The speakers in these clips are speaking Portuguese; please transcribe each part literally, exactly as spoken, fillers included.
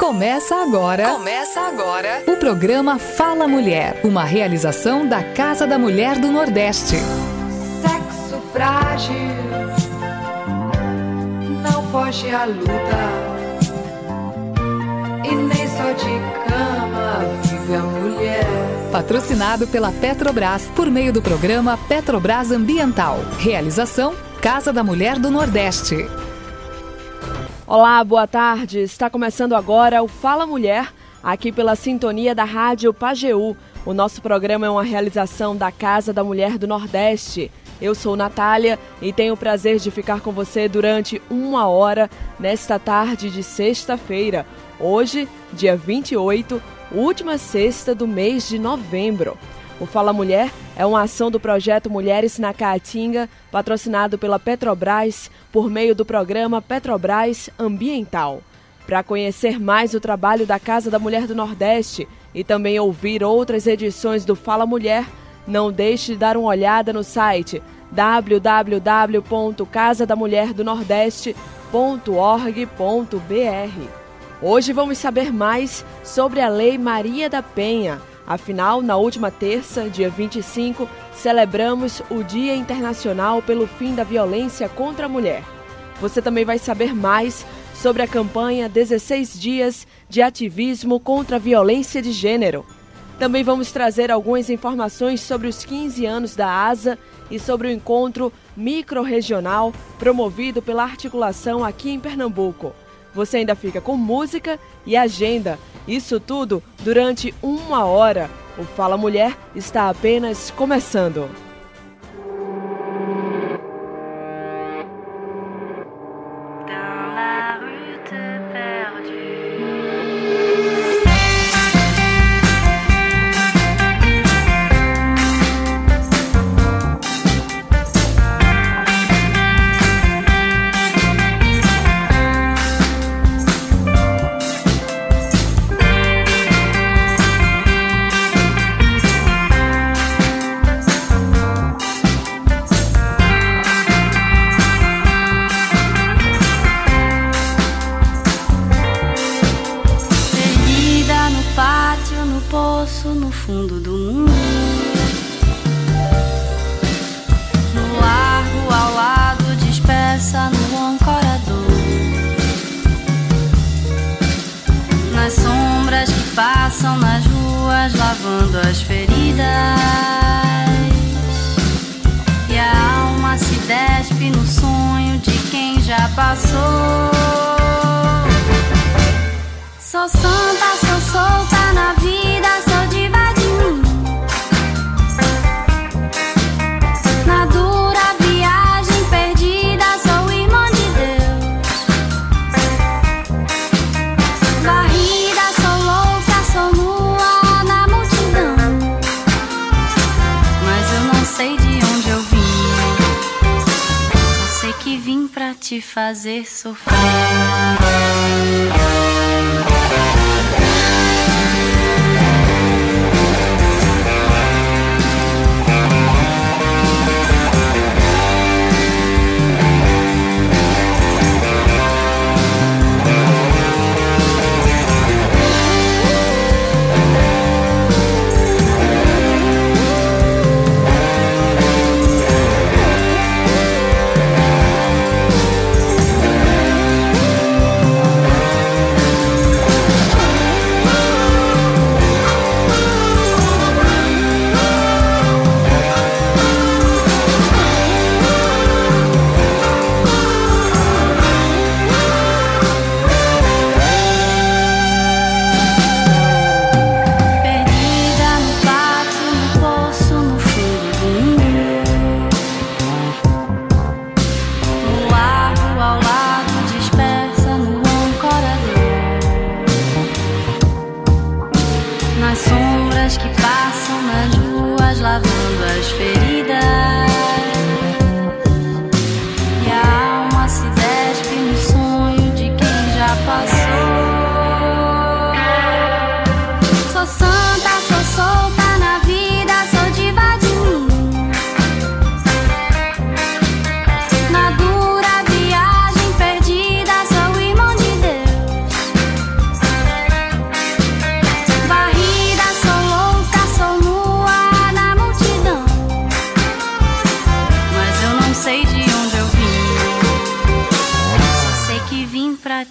Começa agora. Começa agora. O programa Fala Mulher, uma realização da Casa da Mulher do Nordeste. Sexo frágil, não foge à luta, e nem só de cama vive a mulher. Patrocinado pela Petrobras, por meio do programa Petrobras Ambiental. Realização Casa da Mulher do Nordeste. Olá, boa tarde. Está começando agora o Fala Mulher, aqui pela sintonia da Rádio Pajeú. O nosso programa é uma realização da Casa da Mulher do Nordeste. Eu sou Natália e tenho o prazer de ficar com você durante uma hora nesta tarde de sexta-feira. Hoje, dia vinte e oito, última sexta do mês de novembro. O Fala Mulher é uma ação do projeto Mulheres na Caatinga, patrocinado pela Petrobras por meio do programa Petrobras Ambiental. Para conhecer mais o trabalho da Casa da Mulher do Nordeste e também ouvir outras edições do Fala Mulher, não deixe de dar uma olhada no site w w w ponto casa da mulher do nordeste ponto org ponto b r. Hoje vamos saber mais sobre a Lei Maria da Penha. Afinal, na última terça, dia vinte e cinco, celebramos o Dia Internacional pelo Fim da Violência contra a Mulher. Você também vai saber mais sobre a campanha dezesseis dias de ativismo contra a violência de gênero. Também vamos trazer algumas informações sobre os quinze anos da A S A e sobre o encontro microrregional promovido pela articulação aqui em Pernambuco. Você ainda fica com música e agenda. Isso tudo durante uma hora. O Fala Mulher está apenas começando. No fundo do mundo, no largo ao lado, dispersa no ancorador, nas sombras que passam nas ruas, lavando as feridas, e a alma se despe no sonho de quem já passou. Sou santa, sou solta na vida, sou diva de mim. Na dura viagem perdida, sou irmã de Deus. Barrida, sou louca, sou nua na multidão. Mas eu não sei de onde eu vim, só sei que vim pra te fazer sofrer.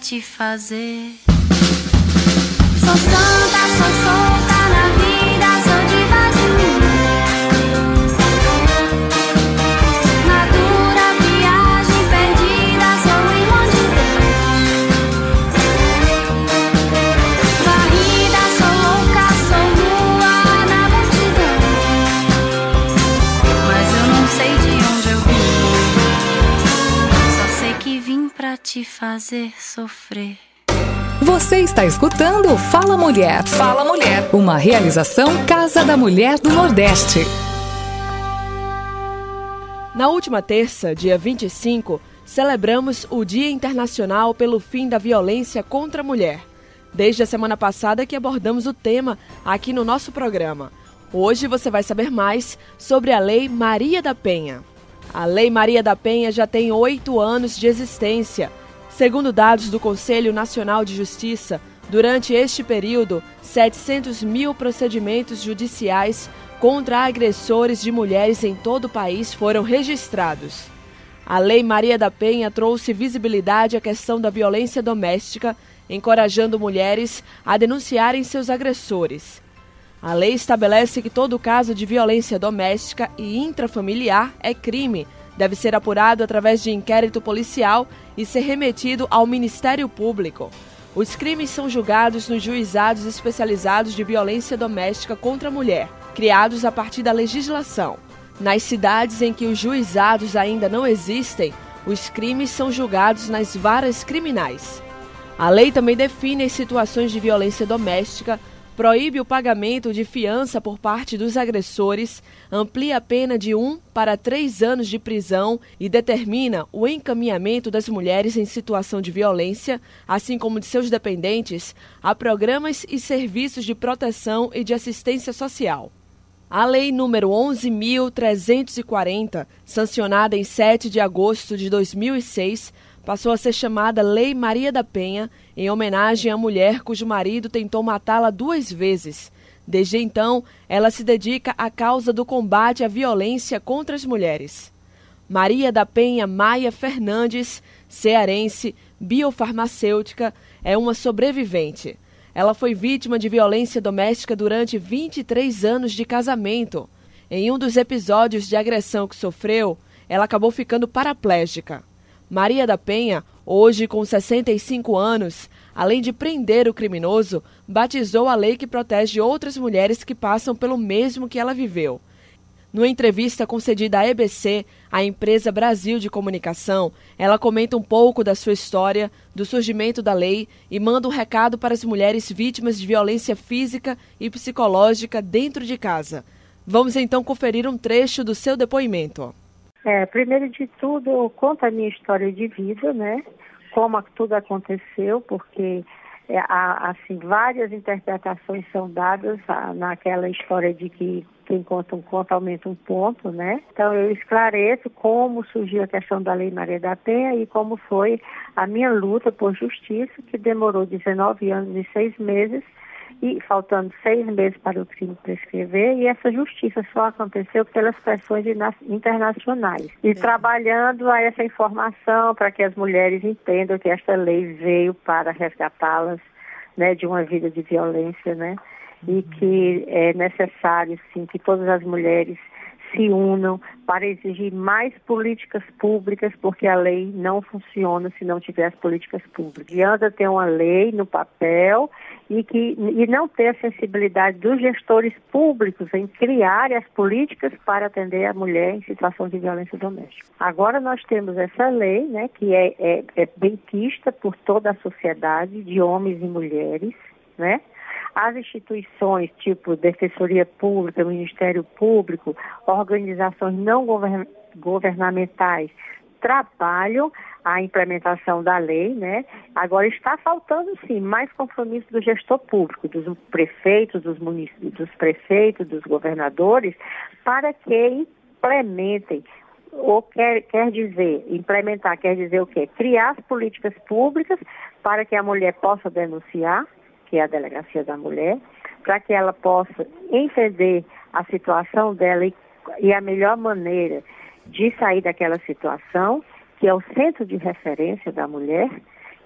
te fazer. Sou santa, sou solta na vida, sou diva de mim. Na dura viagem perdida, sou irmã de Deus. Varrida, sou louca, sou lua na multidão. Mas eu não sei de onde eu vim, só sei que vim pra te fazer sofrer. Você está escutando Fala Mulher. Fala Mulher. Uma realização Casa da Mulher do Nordeste. Na última terça, dia vinte e cinco, celebramos o Dia Internacional pelo Fim da Violência contra a Mulher. Desde a semana passada que abordamos o tema aqui no nosso programa. Hoje você vai saber mais sobre a Lei Maria da Penha. A Lei Maria da Penha já tem oito anos de existência. Segundo dados do Conselho Nacional de Justiça, durante este período, setecentos mil procedimentos judiciais contra agressores de mulheres em todo o país foram registrados. A Lei Maria da Penha trouxe visibilidade à questão da violência doméstica, encorajando mulheres a denunciarem seus agressores. A lei estabelece que todo caso de violência doméstica e intrafamiliar é crime, deve ser apurado através de inquérito policial e ser remetido ao Ministério Público. Os crimes são julgados nos juizados especializados de violência doméstica contra a mulher, criados a partir da legislação. Nas cidades em que os juizados ainda não existem, os crimes são julgados nas varas criminais. A lei também define as situações de violência doméstica, proíbe o pagamento de fiança por parte dos agressores, amplia a pena de um para três anos de prisão e determina o encaminhamento das mulheres em situação de violência, assim como de seus dependentes, a programas e serviços de proteção e de assistência social. A Lei número onze mil trezentos e quarenta, sancionada em sete de agosto de dois mil e seis, passou a ser chamada Lei Maria da Penha, em homenagem à mulher cujo marido tentou matá-la duas vezes. Desde então, ela se dedica à causa do combate à violência contra as mulheres. Maria da Penha Maia Fernandes, cearense, biofarmacêutica, é uma sobrevivente. Ela foi vítima de violência doméstica durante vinte e três anos de casamento. Em um dos episódios de agressão que sofreu, ela acabou ficando paraplégica. Maria da Penha, hoje com sessenta e cinco anos, além de prender o criminoso, batizou a lei que protege outras mulheres que passam pelo mesmo que ela viveu. Numa entrevista concedida à E B C, a empresa Brasil de Comunicação, ela comenta um pouco da sua história, do surgimento da lei e manda um recado para as mulheres vítimas de violência física e psicológica dentro de casa. Vamos então conferir um trecho do seu depoimento. É, primeiro de tudo, eu conto a minha história de vida, né? Como tudo aconteceu, porque é, há, assim, várias interpretações são dadas a, naquela história de que quem conta um conto aumenta um ponto, né? Então eu esclareço como surgiu a questão da Lei Maria da Penha e como foi a minha luta por justiça, que demorou dezenove anos e seis meses, e faltando seis meses para o crime prescrever, e essa justiça só aconteceu pelas pressões internacionais. E é. trabalhando a essa informação para que as mulheres entendam que esta lei veio para resgatá-las, né, de uma vida de violência, né, uhum. e que é necessário, sim, que todas as mulheres se unam para exigir mais políticas públicas, porque a lei não funciona se não tiver as políticas públicas. E anda ter uma lei no papel e, que, e não ter a sensibilidade dos gestores públicos em criar as políticas para atender a mulher em situação de violência doméstica. Agora nós temos essa lei, né, que é, é, é bem quista por toda a sociedade, de homens e mulheres, né? As instituições, tipo Defensoria Pública, Ministério Público, organizações não govern- governamentais, trabalham a implementação da lei, né? Agora está faltando, sim, mais compromisso do gestor público, dos prefeitos, dos municípios, dos prefeitos, dos governadores, para que implementem, ou quer, quer dizer, implementar quer dizer o quê? Criar as políticas públicas para que a mulher possa denunciar, que é a Delegacia da Mulher, para que ela possa entender a situação dela e, e a melhor maneira de sair daquela situação, que é o centro de referência da mulher,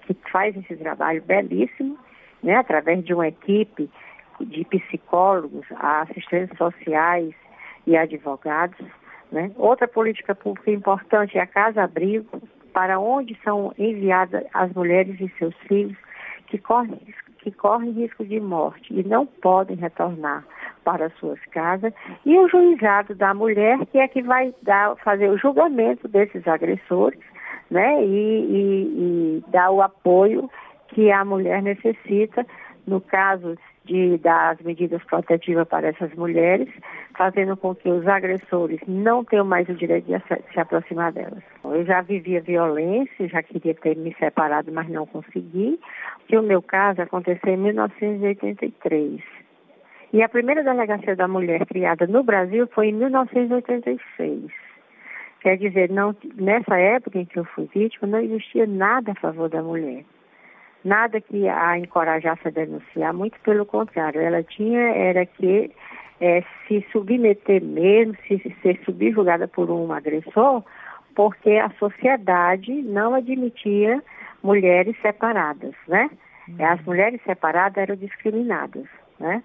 que faz esse trabalho belíssimo, né, através de uma equipe de psicólogos, assistentes sociais e advogados, né? Outra política pública importante é a casa-abrigo, para onde são enviadas as mulheres e seus filhos que correm, que correm risco de morte e não podem retornar para suas casas, e o juizado da mulher, que é que vai dar, fazer o julgamento desses agressores, né, e, e, e dar o apoio que a mulher necessita, no caso de dar as medidas protetivas para essas mulheres, fazendo com que os agressores não tenham mais o direito de se aproximar delas. Eu já vivia violência, já queria ter me separado, mas não consegui, que o meu caso aconteceu em mil novecentos e oitenta e três. E a primeira delegacia da mulher criada no Brasil foi em mil novecentos e oitenta e seis. Quer dizer, não, nessa época em que eu fui vítima, não existia nada a favor da mulher. Nada que a encorajasse a denunciar, muito pelo contrário. Ela tinha era que é, se submeter mesmo, se ser subjugada por um agressor, porque a sociedade não admitia mulheres separadas, né? Uhum. As mulheres separadas eram discriminadas, né?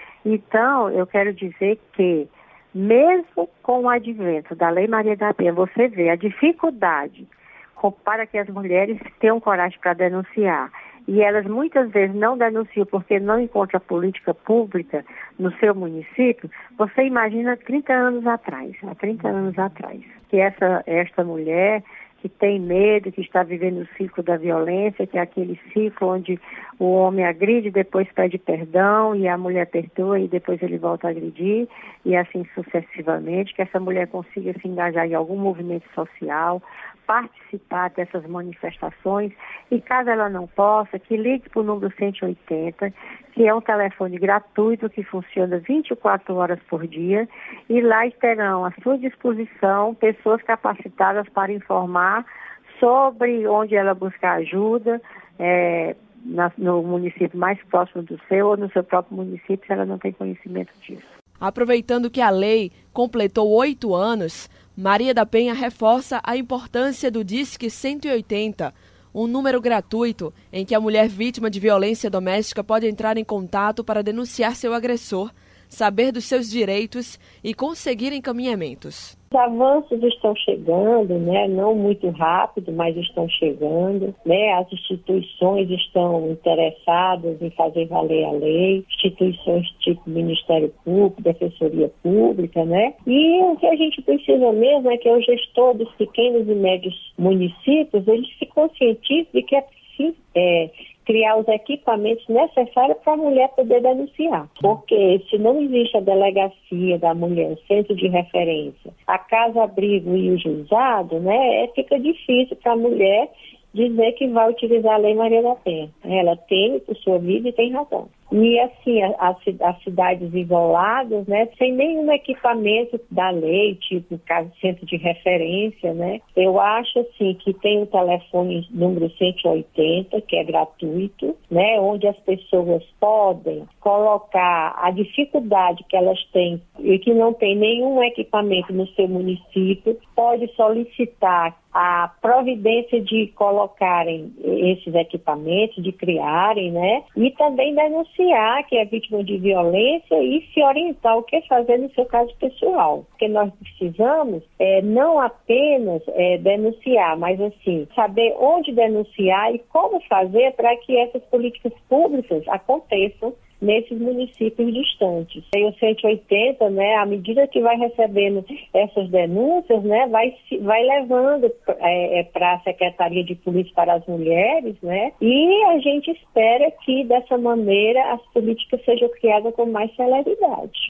Então, eu quero dizer que, mesmo com o advento da Lei Maria da Penha, você vê a dificuldade para que as mulheres tenham coragem para denunciar. E elas muitas vezes não denunciam porque não encontram política pública no seu município. Você imagina trinta anos atrás, há trinta anos atrás, que essa, esta mulher que tem medo, que está vivendo o ciclo da violência, que é aquele ciclo onde o homem agride, depois pede perdão, e a mulher perdoa, e depois ele volta a agredir, e assim sucessivamente, que essa mulher consiga se engajar em algum movimento social, participar dessas manifestações, e caso ela não possa, que ligue para o número cento e oitenta, que é um telefone gratuito que funciona vinte e quatro horas por dia, e lá terão à sua disposição pessoas capacitadas para informar sobre onde ela buscar ajuda, é, na, no município mais próximo do seu ou no seu próprio município, se ela não tem conhecimento disso. Aproveitando que a lei completou oito anos, Maria da Penha reforça a importância do Disque cento e oitenta, um número gratuito em que a mulher vítima de violência doméstica pode entrar em contato para denunciar seu agressor, saber dos seus direitos e conseguir encaminhamentos. Os avanços estão chegando, né? Não muito rápido, mas estão chegando, né? As instituições estão interessadas em fazer valer a lei, instituições tipo Ministério Público, Defensoria Pública, né? E o que a gente precisa mesmo é que o gestor dos pequenos e médios municípios, eles se conscientizem de que é preciso é, criar os equipamentos necessários para a mulher poder denunciar. Porque se não existe a delegacia da mulher, o centro de referência, a casa-abrigo e o juizado, né, fica difícil para a mulher dizer que vai utilizar a Lei Maria da Penha. Ela teme por sua vida e tem razão. E assim, as, as cidades isoladas, né, sem nenhum equipamento da lei, tipo caso centro de referência, né, eu acho assim que tem o telefone número cento e oitenta, que é gratuito, né, onde as pessoas podem colocar a dificuldade que elas têm e que não tem nenhum equipamento no seu município, pode solicitar a providência de colocarem esses equipamentos, de criarem, né, e também denunciar que é vítima de violência e se orientar o que fazer no seu caso pessoal. Porque nós precisamos é, não apenas é, denunciar, mas assim, saber onde denunciar e como fazer para que essas políticas públicas aconteçam nesses municípios distantes. E o cento e oitenta, né, à medida que vai recebendo essas denúncias, né, vai, vai levando é, é, para a Secretaria de Polícia para as Mulheres, né, e a gente espera que dessa maneira as políticas sejam criadas com mais celeridade.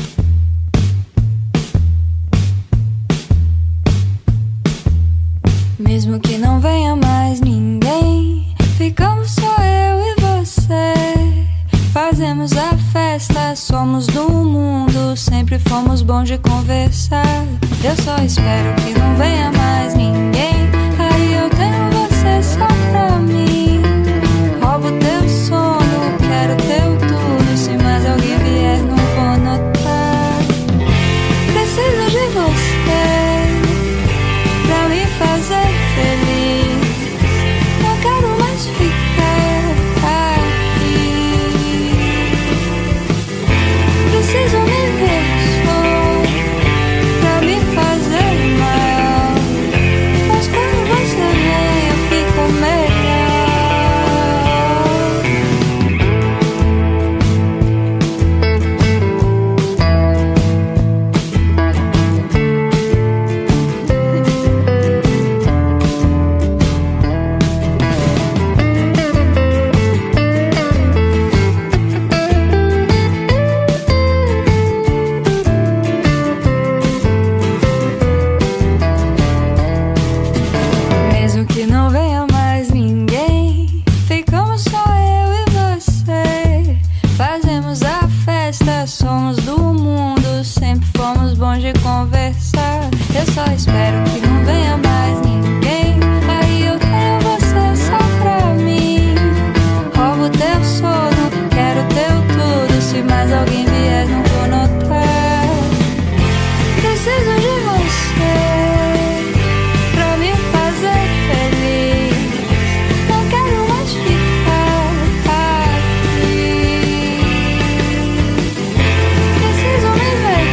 Mesmo que não venha mais ninguém, ficamos só eu e você. Fazemos a festa, somos do mundo, sempre fomos bons de conversar. Eu só espero que não venha mais ninguém, aí eu tenho você só pra mim. Roubo teu sono, quero teu tudo, se mais alguém vier não vou notar. Preciso de você pra me fazer feliz, não quero mais ficar espero que não venha mais ninguém. Aí eu tenho você só pra mim. Roubo teu sono, quero teu tudo. Se mais alguém vier, não vou notar. Preciso de você pra me fazer feliz. Não quero mais ficar aqui. Preciso me ver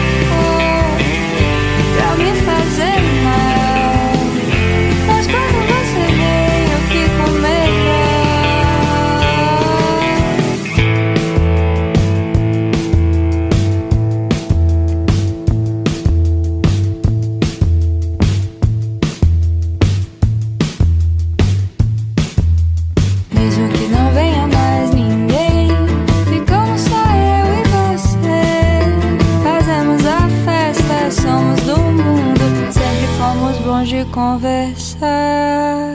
pra me fazer mal. Mas quando você vem, eu fico melhor. Mesmo que não venha mais ninguém, ficamos só eu e você. Fazemos a festa, somos do mundo. Sempre fomos bons de conversar.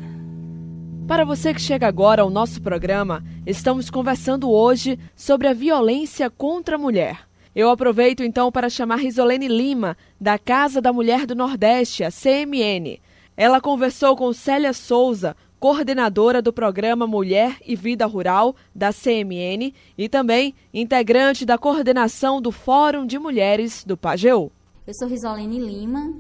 Para você que chega agora ao nosso programa, estamos conversando hoje sobre a violência contra a mulher. Eu aproveito então para chamar Risolene Lima, da Casa da Mulher do Nordeste, a C M N. Ela conversou com Célia Souza, coordenadora do programa Mulher e Vida Rural da C M N e também integrante da coordenação do Fórum de Mulheres do Pajeú. Eu sou Risolene Lima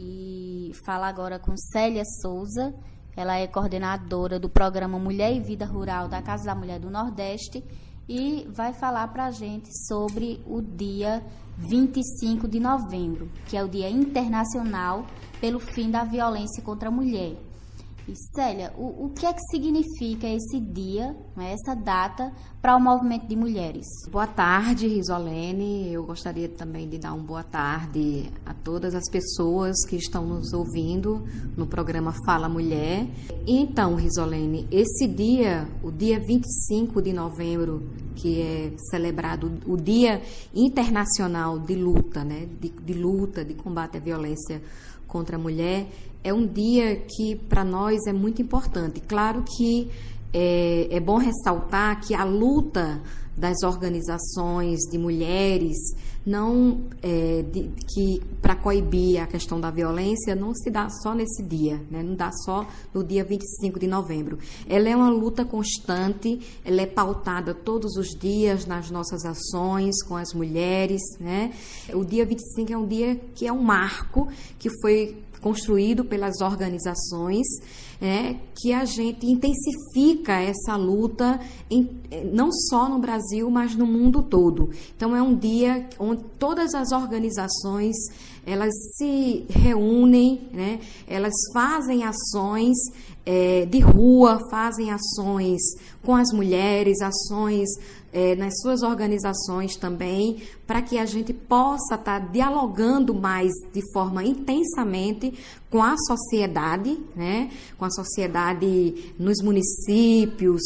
e falo agora com Célia Souza. Ela é coordenadora do programa Mulher e Vida Rural da Casa da Mulher do Nordeste e vai falar para a gente sobre o dia vinte e cinco de novembro, que é o Dia Internacional pelo Fim da Violência contra a Mulher. E, Célia, o, o que é que significa esse dia, né, essa data, para o movimento de mulheres? Boa tarde, Risolene. Eu gostaria também de dar uma boa tarde a todas as pessoas que estão nos ouvindo no programa Fala Mulher. E então, Risolene, esse dia, o dia vinte e cinco de novembro, que é celebrado o Dia Internacional de Luta, né, de, de luta, de combate à violência contra a mulher, é um dia que para nós é muito importante. Claro que é, é bom ressaltar que a luta das organizações de mulheres não é, de, que para coibir a questão da violência não se dá só nesse dia, né? Não dá só no dia vinte e cinco de novembro. Ela é uma luta constante, ela é pautada todos os dias nas nossas ações com as mulheres, né? O dia vinte e cinco é um dia que é um marco que foi construído pelas organizações, é, que a gente intensifica essa luta em, não só no Brasil, mas no mundo todo. Então é um dia onde todas as organizações elas se reúnem, né? Elas fazem ações é, de rua, fazem ações com as mulheres, ações é, nas suas organizações também, para que a gente possa estar tá dialogando mais de forma intensamente com a sociedade, né? Com a sociedade nos municípios,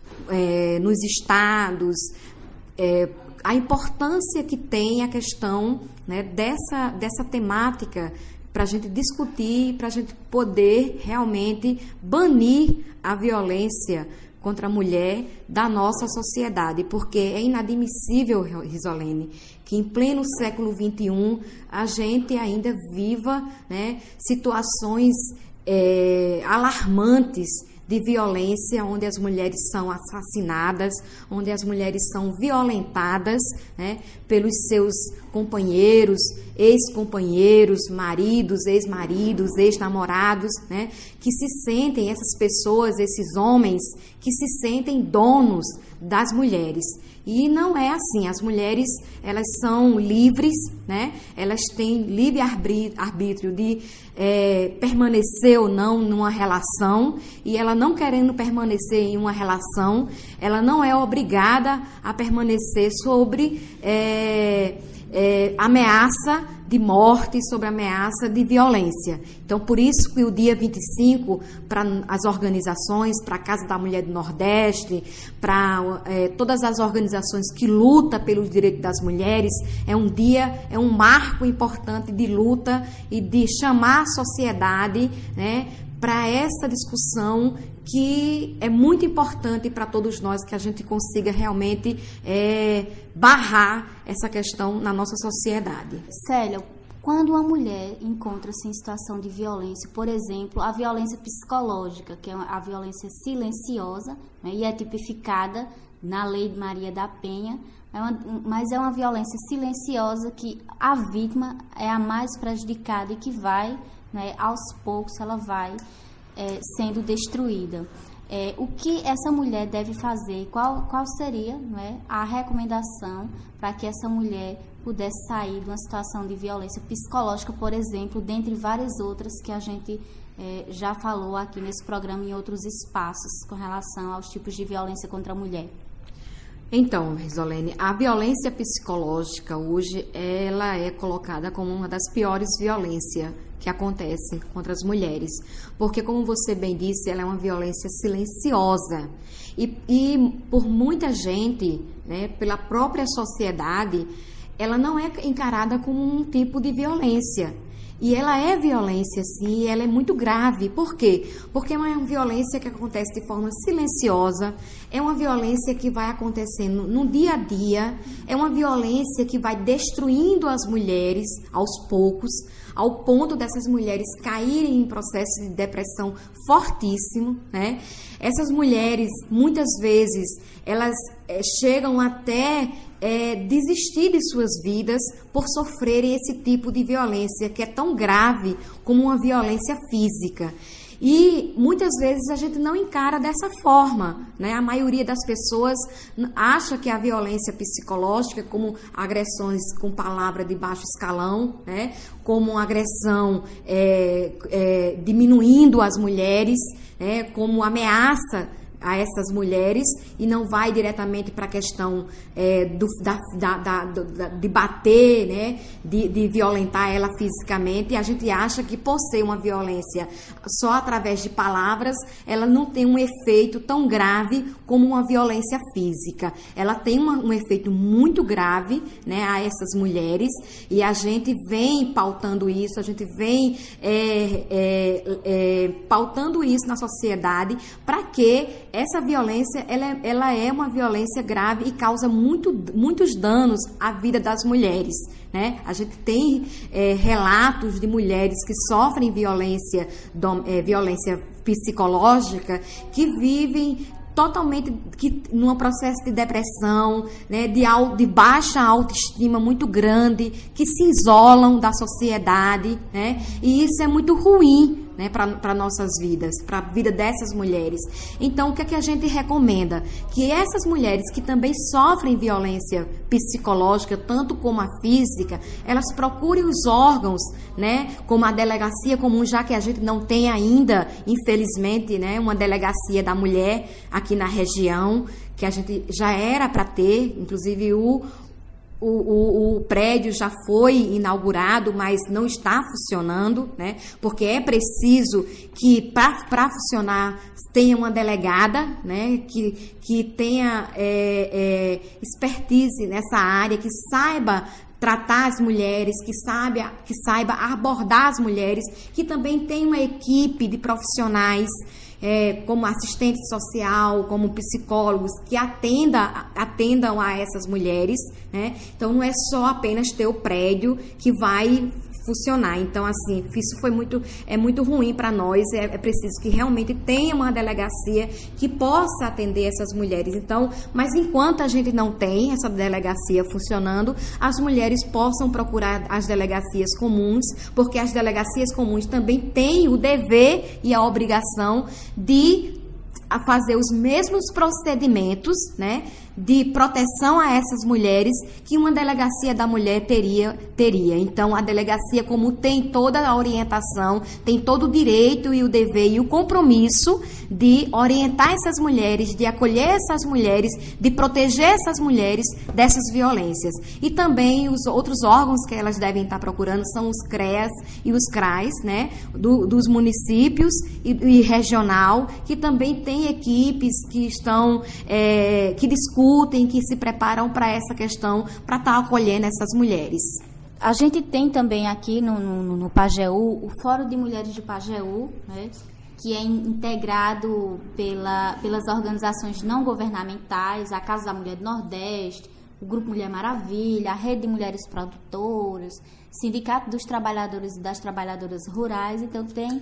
é, nos estados, é, a importância que tem a questão, né, dessa, dessa temática para a gente discutir, para a gente poder realmente banir a violência contra a mulher da nossa sociedade, porque é inadmissível, Risolene, que em pleno século vinte e um a gente ainda viva, né, situações é, alarmantes de violência, onde as mulheres são assassinadas, onde as mulheres são violentadas, né, pelos seus companheiros, ex-companheiros, maridos, ex-maridos, ex-namorados, né, que se sentem, essas pessoas, esses homens, que se sentem donos das mulheres. E não é assim, as mulheres, elas são livres, né? Elas têm livre arbítrio de é, permanecer ou não numa relação, e ela não querendo permanecer em uma relação, ela não é obrigada a permanecer sobre é, é, ameaça de morte, sobre ameaça de violência. Então, por isso que o dia vinte e cinco, para as organizações, para a Casa da Mulher do Nordeste, para é, todas as organizações que lutam pelos direitos das mulheres, é um dia, é um marco importante de luta e de chamar a sociedade, né, para essa discussão que é muito importante para todos nós, que a gente consiga realmente é, barrar essa questão na nossa sociedade. Célia, Quando uma mulher encontra-se em situação de violência, por exemplo, a violência psicológica, que é a violência silenciosa, né, e é tipificada na Lei de Maria da Penha, é uma, mas é uma violência silenciosa que a vítima é a mais prejudicada e que vai, né, aos poucos, ela vai é, sendo destruída. É, o que essa mulher deve fazer? Qual, qual seria, né, a recomendação para que essa mulher pudesse sair de uma situação de violência psicológica, por exemplo, dentre várias outras que a gente é, já falou aqui nesse programa e em outros espaços com relação aos tipos de violência contra a mulher? Então, Risolene, a violência psicológica hoje, ela é colocada como uma das piores violências que acontecem contra as mulheres, porque, como você bem disse, ela é uma violência silenciosa e, e por muita gente, né, pela própria sociedade, ela não é encarada como um tipo de violência. E ela é violência, sim, e ela é muito grave. Por quê? Porque é uma violência que acontece de forma silenciosa, é uma violência que vai acontecendo no dia a dia, é uma violência que vai destruindo as mulheres aos poucos, ao ponto dessas mulheres caírem em processo de depressão fortíssimo, né? Essas mulheres, muitas vezes, elas é, chegam até é, desistir de suas vidas por sofrerem esse tipo de violência, que é tão grave como uma violência física. E muitas vezes a gente não encara dessa forma, né? A maioria das pessoas acha que a violência psicológica, como agressões com palavra de baixo escalão, né? Como agressão é, é, diminuindo as mulheres, né? Como ameaça a essas mulheres, e não vai diretamente para a questão é, do, da, da, da, da, de bater, né, de, de violentar ela fisicamente. E a gente acha que, por ser uma violência só através de palavras, ela não tem um efeito tão grave como uma violência física. Ela tem uma, um efeito muito grave, né, a essas mulheres, e a gente vem pautando isso, a gente vem é, é, é, pautando isso na sociedade, para que essa violência, ela, ela é uma violência grave e causa muito, muitos danos à vida das mulheres, né? A gente tem é, relatos de mulheres que sofrem violência, dom, é, violência psicológica, que vivem totalmente que, num processo de depressão, né, de, de baixa autoestima muito grande, que se isolam da sociedade, né, e isso é muito ruim, né, para nossas vidas, para a vida dessas mulheres. Então, o que é que a gente recomenda? Que essas mulheres que também sofrem violência psicológica, tanto como a física, elas procurem os órgãos, né, como a delegacia comum, já que a gente não tem ainda, infelizmente, né, uma delegacia da mulher aqui na região, que a gente já era para ter, inclusive o O, o, o prédio já foi inaugurado, mas não está funcionando, né? Porque é preciso que, para funcionar, tenha uma delegada, né? Que, que tenha é, é, expertise nessa área, que saiba tratar as mulheres, que saiba, que saiba abordar as mulheres, que também tenha uma equipe de profissionais, É, como assistente social, como psicólogos, que atenda, atendam a essas mulheres, né? Então, não é só apenas ter o prédio que vai funcionar. Então, assim, isso foi muito, é muito ruim para nós. É, é preciso que realmente tenha uma delegacia que possa atender essas mulheres. Então, mas enquanto a gente não tem essa delegacia funcionando, as mulheres possam procurar as delegacias comuns, porque as delegacias comuns também têm o dever e a obrigação de fazer os mesmos procedimentos, né, de proteção a essas mulheres que uma delegacia da mulher teria, teria. Então, a delegacia, como tem toda a orientação, tem todo o direito e o dever e o compromisso de orientar essas mulheres, de acolher essas mulheres, de proteger essas mulheres dessas violências. E também os outros órgãos que elas devem estar procurando são os CREAS e os CRAs, né, do, dos municípios e, e regional, que também tem equipes que estão, é, que discutem, que se preparam para essa questão, para estar acolhendo essas mulheres. A gente tem também aqui no, no, no Pajeú o Fórum de Mulheres de Pajeú, né, que é integrado pela, pelas organizações não governamentais, a Casa da Mulher do Nordeste, o Grupo Mulher Maravilha, a Rede de Mulheres Produtoras, Sindicato dos Trabalhadores e das Trabalhadoras Rurais. Então, tem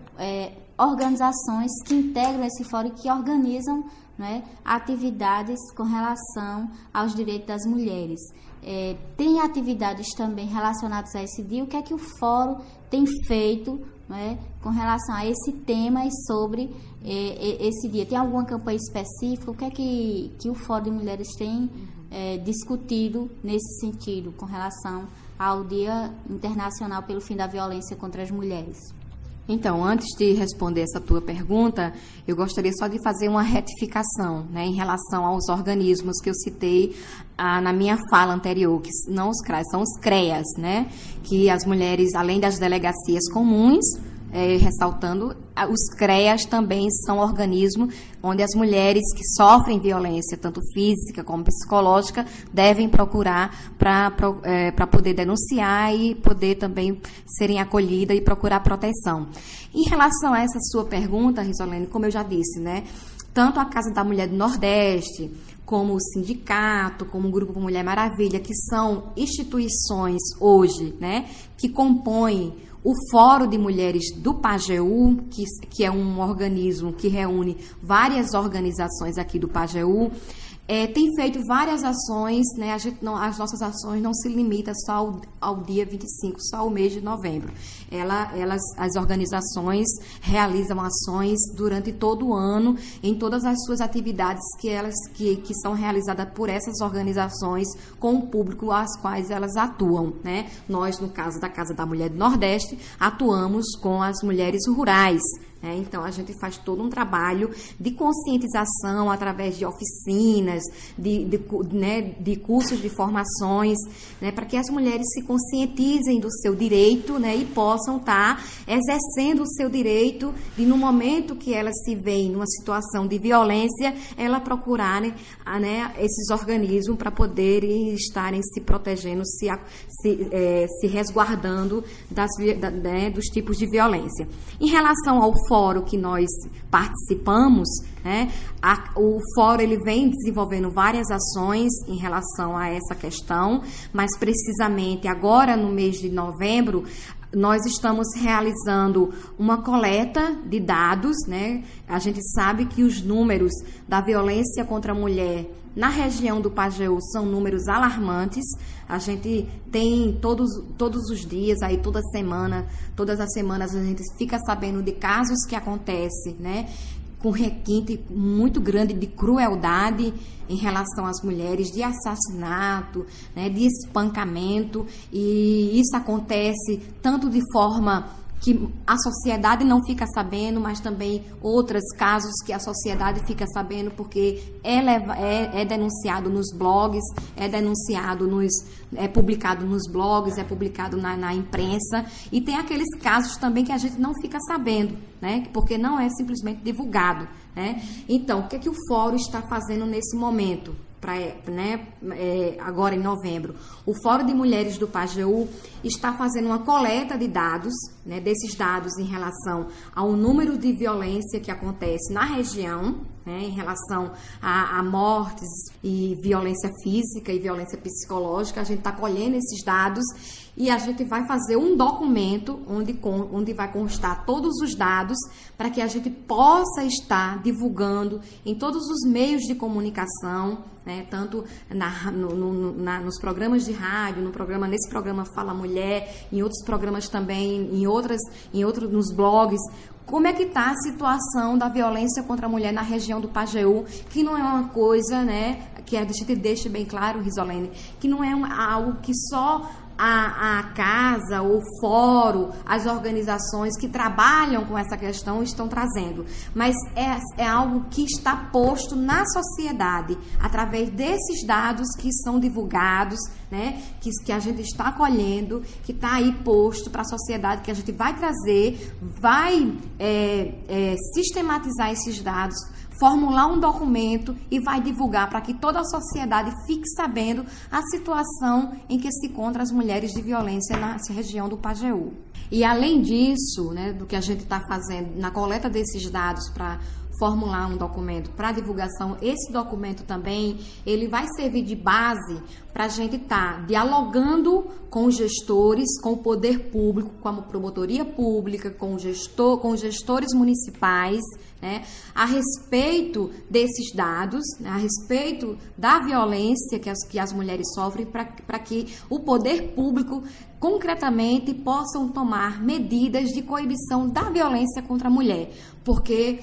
é, organizações que integram esse fórum e que organizam, né, atividades com relação aos direitos das mulheres. É, tem atividades também relacionadas a esse dia. O que é que o fórum tem feito, né, com relação a esse tema e sobre é, esse dia? Tem alguma campanha específica? O que é que, que o Fórum de Mulheres tem é, discutido nesse sentido, com relação ao Dia Internacional pelo Fim da Violência contra as Mulheres? Então, antes de responder essa tua pergunta, eu gostaria só de fazer uma retificação, né, em relação aos organismos que eu citei ah, na minha fala anterior, que não os C R A S, são os C R E A S, né, que as mulheres, além das delegacias comuns, É, ressaltando, os C R E A S também são organismos onde as mulheres que sofrem violência, tanto física como psicológica, devem procurar para é, para poder denunciar e poder também serem acolhidas e procurar proteção. Em relação a essa sua pergunta, Risolene, como eu já disse, né, tanto a Casa da Mulher do Nordeste, como o sindicato, como o Grupo Mulher Maravilha, que são instituições hoje, né, que compõem o Fórum de Mulheres do Pajeú, que, que é um organismo que reúne várias organizações aqui do Pajeú, é, tem feito várias ações, né? A gente não, as nossas ações não se limitam só ao, ao dia vinte e cinco, só ao mês de novembro. Ela, elas, as organizações realizam ações durante todo o ano, em todas as suas atividades que, elas, que, que são realizadas por essas organizações com o público às quais elas atuam, né? Nós, no caso da Casa da Mulher do Nordeste, atuamos com as mulheres rurais. É, então, a gente faz todo um trabalho de conscientização através de oficinas, de, de, né, de cursos de formações, né, para que as mulheres se conscientizem do seu direito, né, e possam estar exercendo o seu direito de, no momento que elas se veem numa situação de violência, ela procurarem, né, esses organismos para poderem estarem se protegendo, se, se, é, se resguardando das, da, né, dos tipos de violência. Em relação ao fórum que nós participamos, né, a, o fórum ele vem desenvolvendo várias ações em relação a essa questão, mas precisamente agora no mês de novembro nós estamos realizando uma coleta de dados, né? A gente sabe que os números da violência contra a mulher na região do Pajeú são números alarmantes. A gente tem todos, todos os dias, aí toda semana, todas as semanas a gente fica sabendo de casos que acontecem, né, com requinte muito grande de crueldade em relação às mulheres, de assassinato, né, de espancamento, e isso acontece tanto de forma que a sociedade não fica sabendo, mas também outros casos que a sociedade fica sabendo porque é, é, é denunciado nos blogs, é denunciado nos, é publicado nos blogs, é publicado na, na imprensa, e tem aqueles casos também que a gente não fica sabendo, né, porque não é simplesmente divulgado, né? Então, o que é que o Fórum está fazendo nesse momento? Pra, né, é, agora em novembro, o Fórum de Mulheres do Pajeú está fazendo uma coleta de dados, né, desses dados em relação ao número de violência que acontece na região, né, em relação a, a mortes e violência física e violência psicológica. A gente está colhendo esses dados e a gente vai fazer um documento onde, onde vai constar todos os dados para que a gente possa estar divulgando em todos os meios de comunicação, né, tanto na, no, no, na, nos programas de rádio, no programa, nesse programa Fala Mulher, em outros programas também, em outras, em outros, nos blogs. Como é que está a situação da violência contra a mulher na região do Pajeú, que não é uma coisa, né, que a gente deixe bem claro, Risolene, que não é um, algo que só a, a casa, o fórum, as organizações que trabalham com essa questão estão trazendo, mas é, é algo que está posto na sociedade, através desses dados que são divulgados, né, que, que a gente está colhendo, que está aí posto para a sociedade, que a gente vai trazer, vai é, é, sistematizar esses dados, formular um documento e vai divulgar para que toda a sociedade fique sabendo a situação em que se encontram as mulheres de violência na região do Pajeú. E além disso, né, do que a gente está fazendo na coleta desses dados para formular um documento para divulgação, esse documento também, ele vai servir de base para a gente estar tá dialogando com os gestores, com o poder público, com a promotoria pública, com o gestor, com os gestores municipais, né, a respeito desses dados, né, a respeito da violência que as, que as mulheres sofrem, para que o poder público concretamente possam tomar medidas de coibição da violência contra a mulher, porque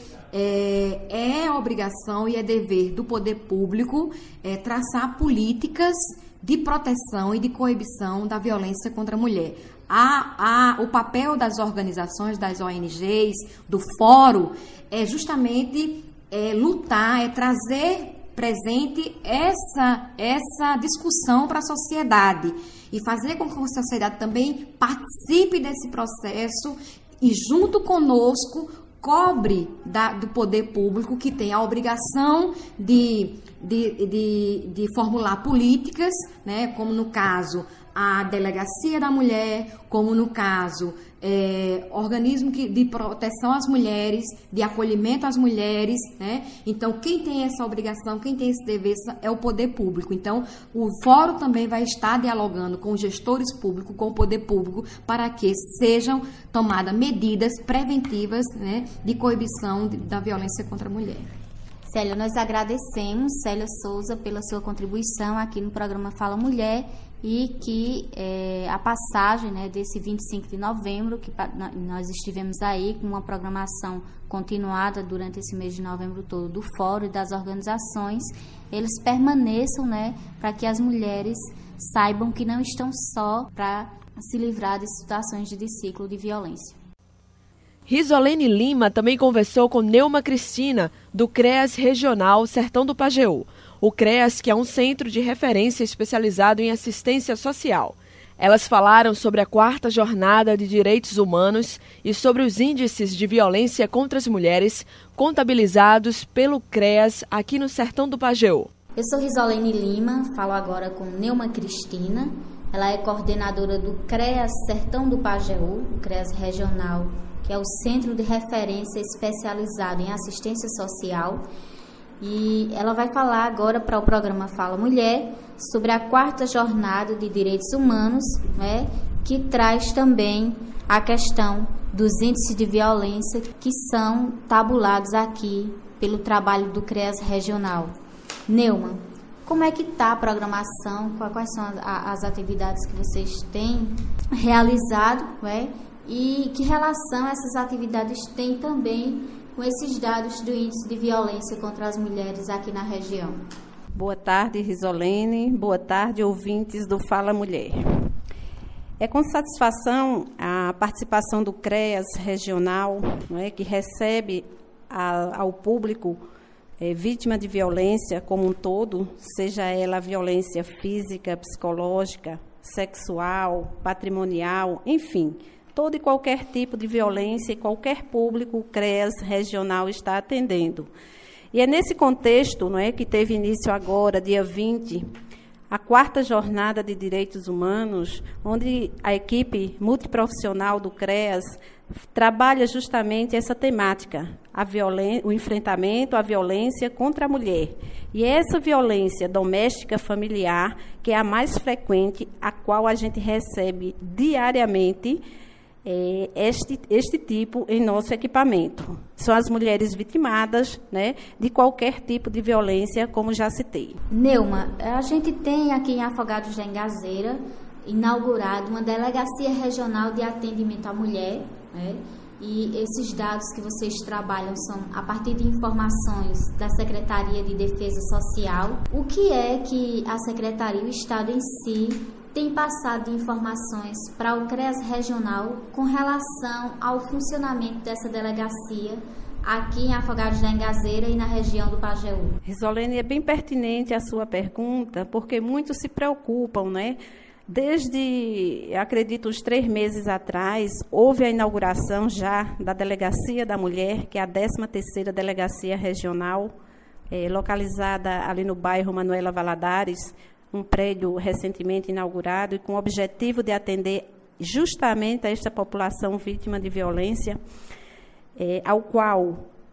é, é obrigação e é dever do poder público é, traçar políticas de proteção e de coibição da violência contra a mulher. A, a, o papel das organizações, das O N Gs, do fórum, é justamente é, lutar, é trazer presente essa, essa discussão para a sociedade e fazer com que a sociedade também participe desse processo e, junto conosco, cobre da, do poder público, que tem a obrigação de, de, de, de formular políticas, né, como no caso a Delegacia da Mulher, como no caso é, organismo que, de proteção às mulheres, de acolhimento às mulheres, né? Então, quem tem essa obrigação, quem tem esse dever é o poder público. Então, o fórum também vai estar dialogando com os gestores públicos, com o poder público, para que sejam tomadas medidas preventivas, né, de coibição de, da violência contra a mulher. Célia, nós agradecemos, Célia Souza, pela sua contribuição aqui no programa Fala Mulher, e que é, a passagem, né, desse vinte e cinco de novembro, que nós estivemos aí com uma programação continuada durante esse mês de novembro todo do Fórum e das organizações, eles permaneçam, né, para que as mulheres saibam que não estão só para se livrar de situações de ciclo de violência. Risolene Lima também conversou com Neuma Cristina, do CREAS Regional Sertão do Pajeú. O CREAS, que é um centro de referência especializado em assistência social. Elas falaram sobre a quarta jornada de direitos humanos e sobre os índices de violência contra as mulheres contabilizados pelo CREAS aqui no Sertão do Pajeú. Eu sou Risolene Lima, falo agora com Neuma Cristina. Ela é coordenadora do CREAS Sertão do Pajeú, o CREAS Regional, que é o centro de referência especializado em assistência social. E ela vai falar agora para o programa Fala Mulher sobre a quarta jornada de direitos humanos, né, que traz também a questão dos índices de violência que são tabulados aqui pelo trabalho do CREAS Regional. Neuma, como é que está a programação? Quais são as atividades que vocês têm realizado, né, e que relação essas atividades têm também com esses dados do índice de violência contra as mulheres aqui na região? Boa tarde, Risolene. Boa tarde, ouvintes do Fala Mulher. É com satisfação a participação do CREAS Regional, não é, que recebe a, ao público é, vítima de violência como um todo, seja ela violência física, psicológica, sexual, patrimonial, enfim, todo e qualquer tipo de violência e qualquer público o CREAS Regional está atendendo. E é nesse contexto, não é, que teve início agora, dia vinte, a quarta jornada de direitos humanos, onde a equipe multiprofissional do CREAS trabalha justamente essa temática, a violen- o enfrentamento à violência contra a mulher. E essa violência doméstica familiar, que é a mais frequente, a qual a gente recebe diariamente, É este, este tipo em nosso equipamento. São as mulheres vitimadas, né, de qualquer tipo de violência, como já citei. Neuma, a gente tem aqui em Afogados da Engazeira inaugurado uma delegacia regional de atendimento à mulher, né, e esses dados que vocês trabalham são a partir de informações da Secretaria de Defesa Social. O que é que a Secretaria e o Estado em si tem passado de informações para o CREAS Regional com relação ao funcionamento dessa delegacia aqui em Afogados da Engazeira e na região do Pajeú? Risolene, é bem pertinente a sua pergunta, porque muitos se preocupam, né? Desde, acredito, uns três meses atrás, houve a inauguração já da Delegacia da Mulher, que é a décima terceira Delegacia Regional, é, localizada ali no bairro Manuela Valadares, um prédio recentemente inaugurado e com o objetivo de atender justamente a esta população vítima de violência, é, ao qual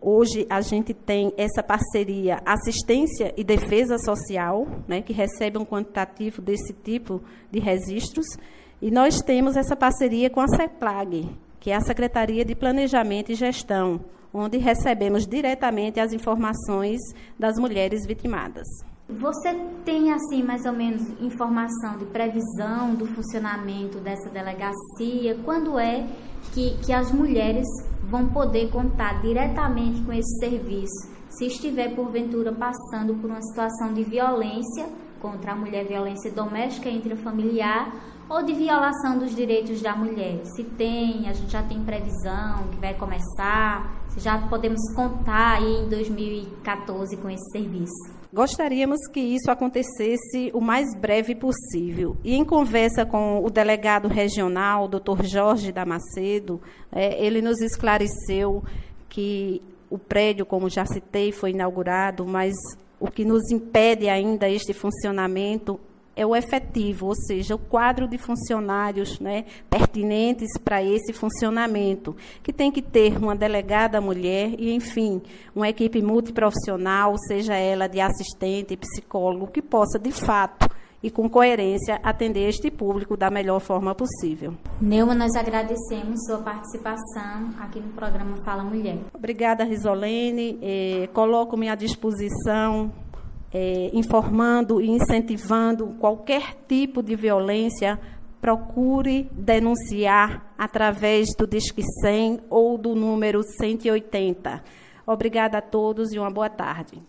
Hoje a gente tem essa parceria Assistência e Defesa Social, né, que recebe um quantitativo desse tipo de registros, e nós temos essa parceria com a CEPLAG, que é a Secretaria de Planejamento e Gestão, onde recebemos diretamente as informações das mulheres vitimadas. Você tem, assim, mais ou menos informação de previsão do funcionamento dessa delegacia? Quando é que, que as mulheres vão poder contar diretamente com esse serviço, se estiver, porventura, passando por uma situação de violência contra a mulher, violência doméstica e intrafamiliar, ou de violação dos direitos da mulher? Se tem, a gente já tem previsão que vai começar, se já podemos contar aí em dois mil e quatorze com esse serviço? Gostaríamos que isso acontecesse o mais breve possível. E em conversa com o delegado regional, doutor Jorge Damascedo, é, ele nos esclareceu que o prédio, como já citei, foi inaugurado, mas o que nos impede ainda este funcionamento é o efetivo, ou seja, o quadro de funcionários, né, pertinentes para esse funcionamento, que tem que ter uma delegada mulher e, enfim, uma equipe multiprofissional, seja ela de assistente, psicólogo, que possa, de fato, e com coerência, atender este público da melhor forma possível. Neuma, nós agradecemos sua participação aqui no programa Fala Mulher. Obrigada, Risolene. Eh, coloco-me à disposição, É, informando e incentivando qualquer tipo de violência, procure denunciar através do Disque cem ou do número cento e oitenta. Obrigada a todos e uma boa tarde.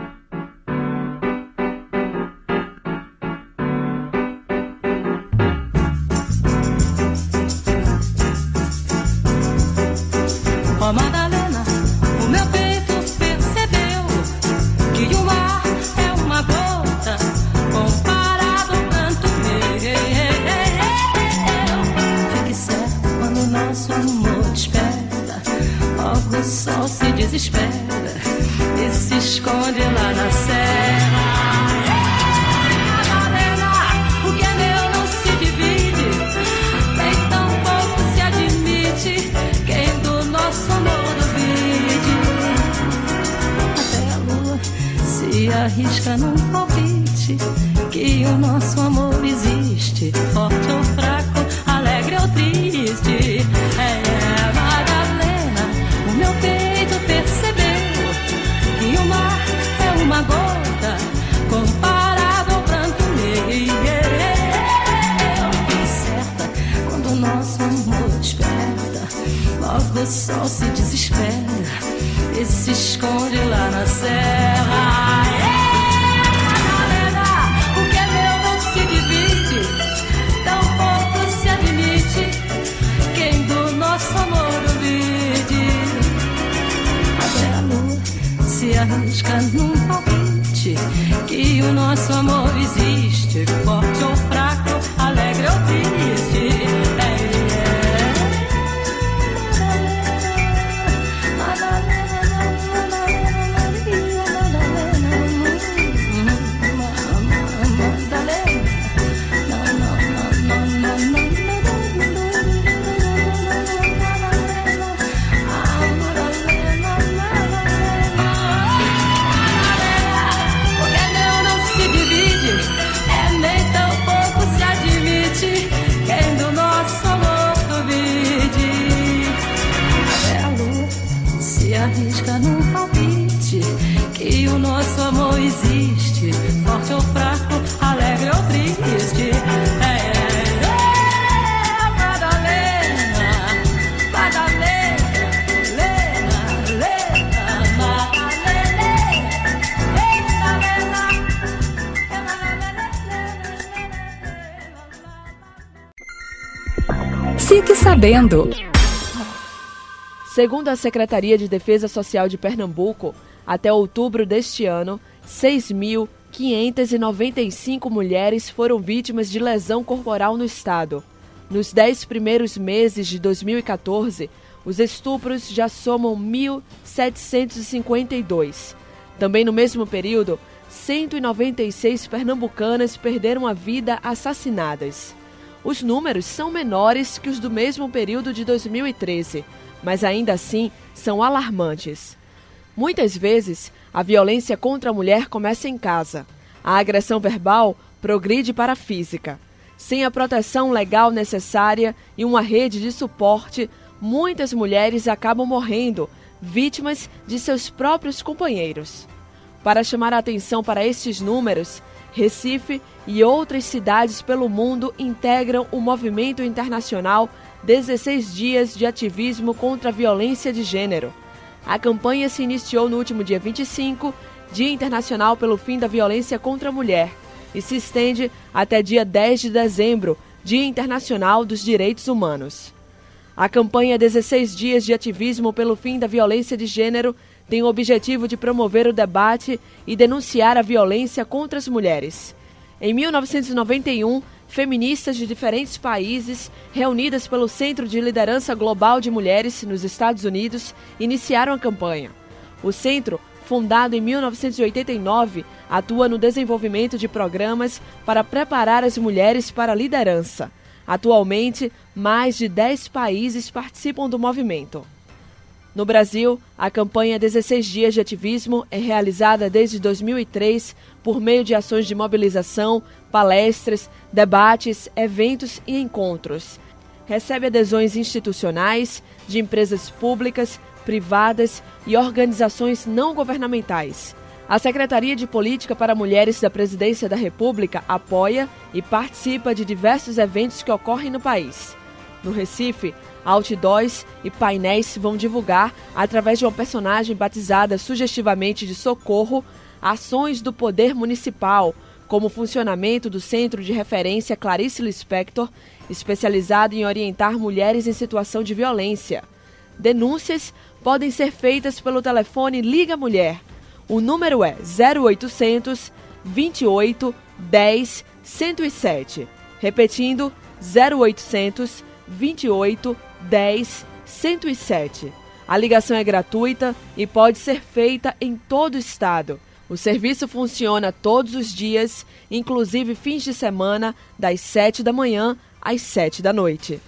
Ó Madalena, o meu peito percebeu que o mar é uma gota comparado ao canto meu. Fique certo quando o nosso amor desperta, logo o sol se desespera e se esconde lá na serra. Madalena, o que é meu não se divide, nem tão pouco se admite quem do nosso amor duvide. Até a lua se arrisca num palpite que o nosso amor existe, forte ou fraco, alegre ou triste. É, Madalena, o meu peito percebeu que o mar é uma gota comparado ao pranto meu. Eu fiquei certa quando o nosso amor desperta, logo o sol se desespera e se esconde lá na serra. Se arrisca num palpite que o nosso amor existe, forte ou fraco, alegre ou triste. Arrisca num palpite que o nosso amor existe, forte ou fraco, alegre ou triste. É, é, Madalena, Madalena, Lena, Lena, Madalena, Lena. Fique sabendo. Segundo a Secretaria de Defesa Social de Pernambuco, até outubro deste ano, seis mil quinhentas e noventa e cinco mulheres foram vítimas de lesão corporal no estado. Nos dez primeiros meses de dois mil e quatorze, os estupros já somam mil setecentos e cinquenta e dois. Também no mesmo período, cento e noventa e seis pernambucanas perderam a vida assassinadas. Os números são menores que os do mesmo período de dois mil e treze, mas ainda assim são alarmantes. Muitas vezes, a violência contra a mulher começa em casa. A agressão verbal progride para a física. Sem a proteção legal necessária e uma rede de suporte, muitas mulheres acabam morrendo, vítimas de seus próprios companheiros. Para chamar a atenção para estes números, Recife e outras cidades pelo mundo integram o movimento internacional dezesseis dias de ativismo contra a violência de gênero. A campanha se iniciou no último dia vinte e cinco, Dia Internacional pelo Fim da Violência contra a Mulher, e se estende até dia dez de dezembro, Dia Internacional dos Direitos Humanos. A campanha dezesseis dias de ativismo pelo fim da violência de gênero tem o objetivo de promover o debate e denunciar a violência contra as mulheres. Em mil novecentos e noventa e um, feministas de diferentes países, reunidas pelo Centro de Liderança Global de Mulheres nos Estados Unidos, iniciaram a campanha. O centro, fundado em mil novecentos e oitenta e nove, atua no desenvolvimento de programas para preparar as mulheres para a liderança. Atualmente, mais de dez países participam do movimento. No Brasil, a campanha dezesseis dias de ativismo é realizada desde dois mil e três por meio de ações de mobilização, palestras, debates, eventos e encontros. Recebe adesões institucionais, de empresas públicas, privadas e organizações não governamentais. A Secretaria de Política para Mulheres da Presidência da República apoia e participa de diversos eventos que ocorrem no país. No Recife, outdoors e painéis vão divulgar, através de uma personagem batizada sugestivamente de Socorro, ações do Poder Municipal, como o funcionamento do Centro de Referência Clarice Lispector, especializado em orientar mulheres em situação de violência. Denúncias podem ser feitas pelo telefone Liga Mulher. O número é zero oitocentos, vinte e oito, dez, cento e sete. Repetindo, zero oitocentos, vinte e oito, dez, cento e sete. A ligação é gratuita e pode ser feita em todo o estado. O serviço funciona todos os dias, inclusive fins de semana, das sete da manhã às sete da noite.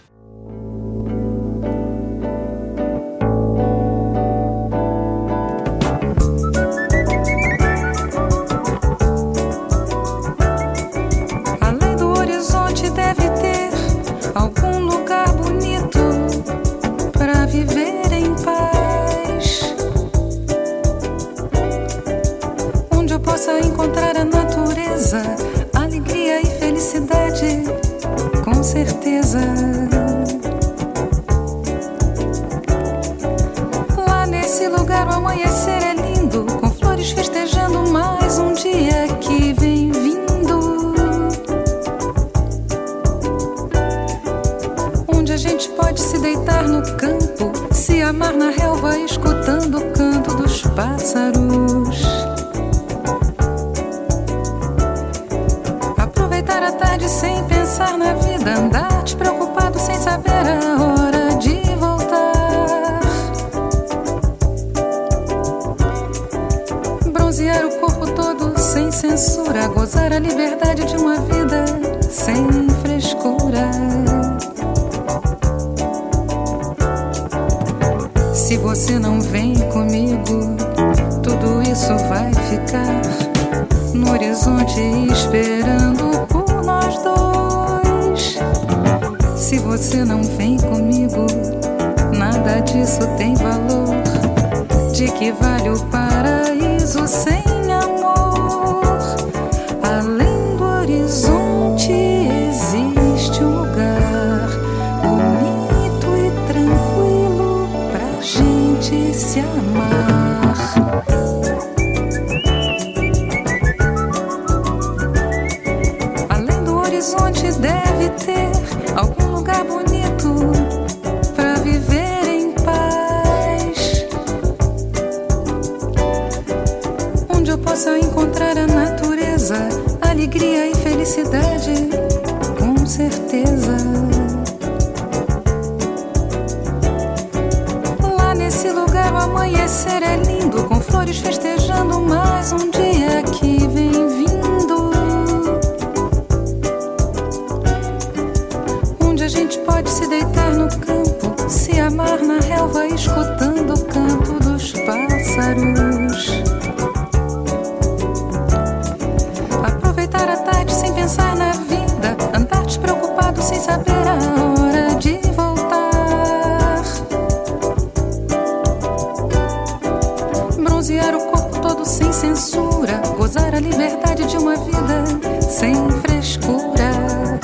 Além do horizonte deve ter algum lugar bonito para viver em paz, onde eu possa encontrar a natureza, alegria e felicidade, com certeza. Lá nesse lugar o amanhecer é lindo, com flores festejando mais um dia que vem vindo, onde a gente pode se deitar no campo, se amar na relva, escutando o canto dos pássaros. Aproveitar a tarde sem pensar na vida, andar despreocupado sem saber a hora de voltar. Bronzear o corpo todo sem censura, gozar a liberdade de uma vida sem frescura. Se você não vem comigo, tudo isso vai ficar no horizonte esperando por nós dois. Se você não vem comigo, nada disso tem valor. De que vale o paraíso sem amor? Além do horizonte existe um lugar bonito e tranquilo pra gente se amar. Além do horizonte deve ter algum lugar bonito pra viver em paz, onde eu possa encontrar a natureza, alegria e felicidade, com certeza. Lá nesse lugar o amanhecer é lindo, com flores festejando mais um dia que vem vindo, onde a gente pode se deitar no campo, se amar na relva, escutando o canto dos pássaros. sua vida sem frescura.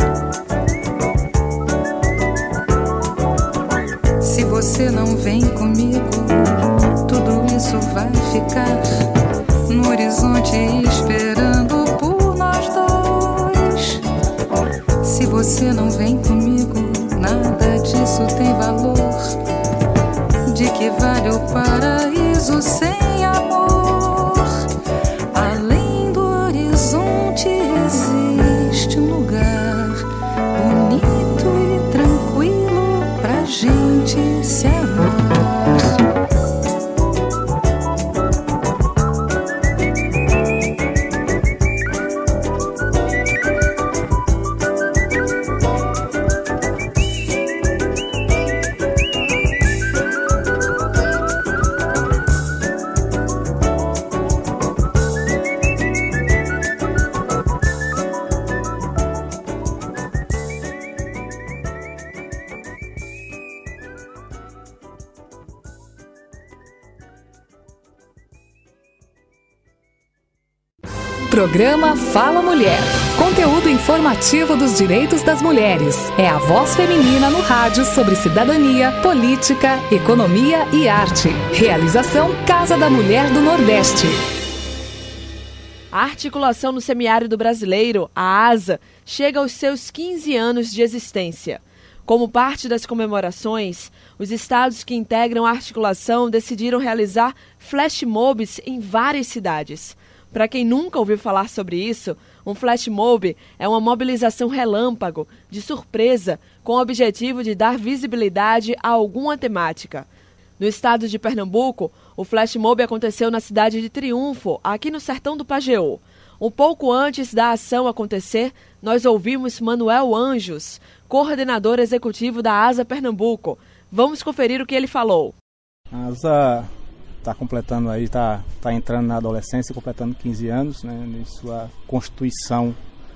Se você não vem comigo, tudo isso vai ficar no horizonte esperando por nós dois. Se você não vem comigo, nada disso tem valor. De que vale o paraíso sem amor? Além do horizonte existe um lugar bonito e tranquilo pra gente se amar. Programa Fala Mulher. Conteúdo informativo dos direitos das mulheres. É a voz feminina no rádio sobre cidadania, política, economia e arte. Realização Casa da Mulher do Nordeste. A articulação no semiárido brasileiro, a ASA, chega aos seus quinze anos de existência. Como parte das comemorações, os estados que integram a articulação decidiram realizar flash mobs em várias cidades. Para quem nunca ouviu falar sobre isso, um flash mob é uma mobilização relâmpago, de surpresa, com o objetivo de dar visibilidade a alguma temática. No estado de Pernambuco, o flash mob aconteceu na cidade de Triunfo, aqui no sertão do Pajeú. Um pouco antes da ação acontecer, nós ouvimos Manuel Anjos, coordenador executivo da ASA Pernambuco. Vamos conferir o que ele falou. A ASA está completando aí, está tá entrando na adolescência, completando quinze anos, né, em sua constituição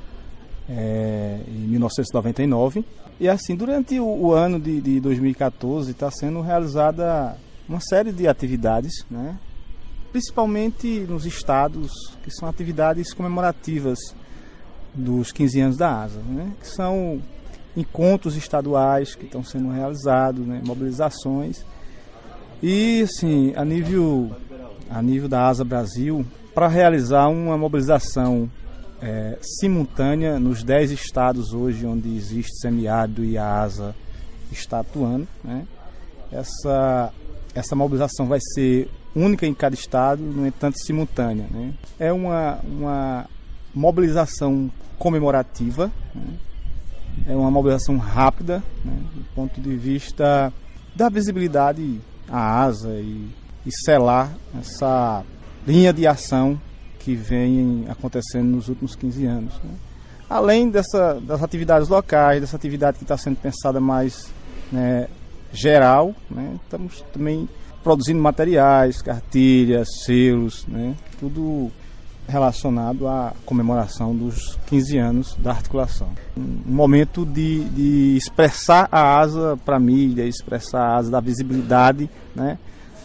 é, em mil novecentos e noventa e nove. E assim, durante o, o ano de, de dois mil e quatorze está sendo realizada uma série de atividades, né, principalmente nos estados, que são atividades comemorativas dos quinze anos da ASA, né, que são encontros estaduais que estão sendo realizados, né, mobilizações. E, assim, a nível, a nível da ASA Brasil, para realizar uma mobilização é, simultânea nos dez estados hoje onde existe semiárido e a ASA está atuando, né? Essa, essa mobilização vai ser única em cada estado, no entanto simultânea, né? É uma, uma mobilização comemorativa, né? É uma mobilização rápida, né? Do ponto de vista da visibilidade a ASA e, e selar essa linha de ação que vem acontecendo nos últimos quinze anos, né? Além dessa, das atividades locais, dessa atividade que está sendo pensada mais, né, geral, né? Estamos também produzindo materiais, cartilhas, selos, né? Tudo relacionado à comemoração dos quinze anos da articulação. Um momento de, de expressar a ASA para a mídia, expressar a ASA da visibilidade, né,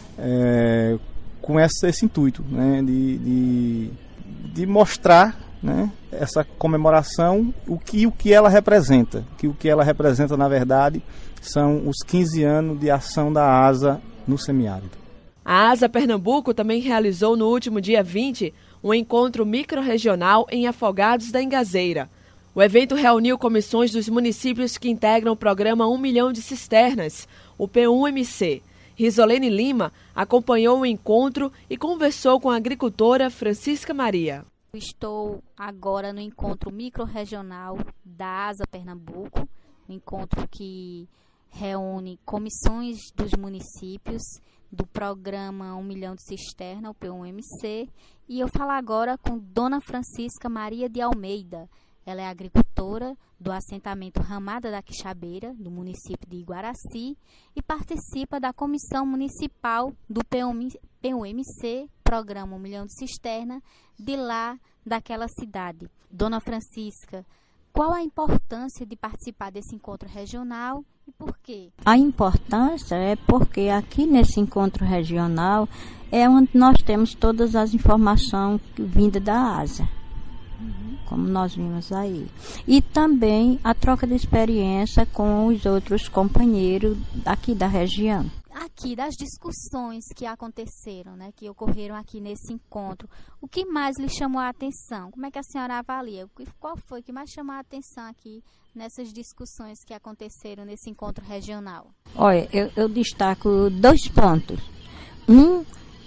é, com essa, esse intuito, né, de, de, de mostrar, né, essa comemoração, o que, o que ela representa, que o que ela representa na verdade são os quinze anos de ação da ASA no semiárido. A ASA Pernambuco também realizou no último dia vinte um encontro microrregional em Afogados da Ingazeira. O evento reuniu comissões dos municípios que integram o programa Um Milhão de Cisternas, o P um M C. Risolene Lima acompanhou o encontro e conversou com a agricultora Francisca Maria. Estou agora no encontro microrregional da ASA Pernambuco, um encontro que reúne comissões dos municípios do programa Um Milhão de Cisterna, o P um M C, e eu falo agora com Dona Francisca Maria de Almeida. Ela é agricultora do assentamento Ramada da Quixabeira, do município de Iguaraci, e participa da comissão municipal do P um M C, programa Um Milhão de Cisterna, de lá daquela cidade. Dona Francisca, qual a importância de participar desse encontro regional e por quê? A importância é porque aqui nesse encontro regional é onde nós temos todas as informações vindas da ASA. como nós vimos aí. E também a troca de experiência com os outros companheiros aqui da região. Aqui, das discussões que aconteceram, né, que ocorreram aqui nesse encontro, o que mais lhe chamou a atenção? Como é que a senhora avalia? Qual foi que mais chamou a atenção aqui nessas discussões que aconteceram nesse encontro regional? Olha, eu, eu destaco dois pontos. Um,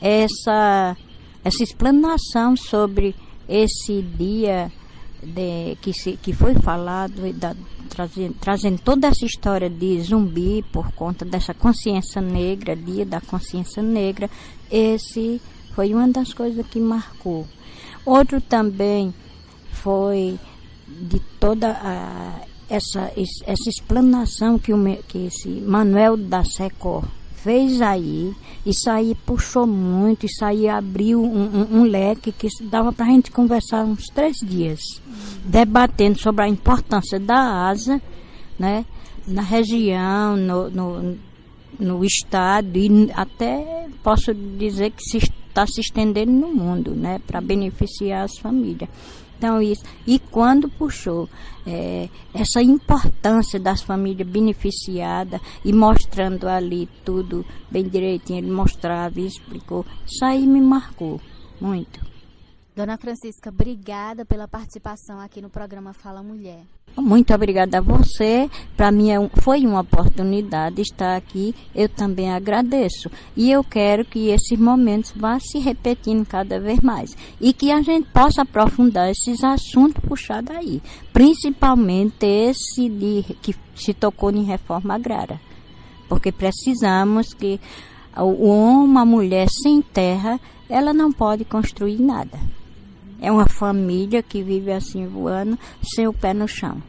essa, essa explanação sobre esse dia de, que, se, que foi falado, da, trazendo, trazendo toda essa história de Zumbi por conta dessa consciência negra, dia da consciência negra. Esse foi uma das coisas que marcou. Outro também foi de toda a, essa, essa explanação que, o, que esse Manuel da Secor fez aí. Isso aí puxou muito, isso aí abriu um, um, um leque que dava para a gente conversar uns três dias, debatendo sobre a importância da asa, né, na região, no, no, no estado, e até posso dizer que se está se estendendo no mundo, né, para beneficiar as famílias. Então, isso. E quando puxou é, essa importância das famílias beneficiadas e mostrando ali tudo bem direitinho, ele mostrava e explicou, isso aí me marcou muito. Dona Francisca, obrigada pela participação aqui no programa Fala Mulher. Muito obrigada a você. Para mim é um, foi uma oportunidade estar aqui. Eu também agradeço. E eu quero que esses momentos vá se repetindo cada vez mais. E que a gente possa aprofundar esses assuntos puxados aí. Principalmente esse de, que se tocou em reforma agrária. Porque precisamos que o homem, a mulher sem terra, ela não pode construir nada. É uma família que vive assim voando, sem o pé no chão.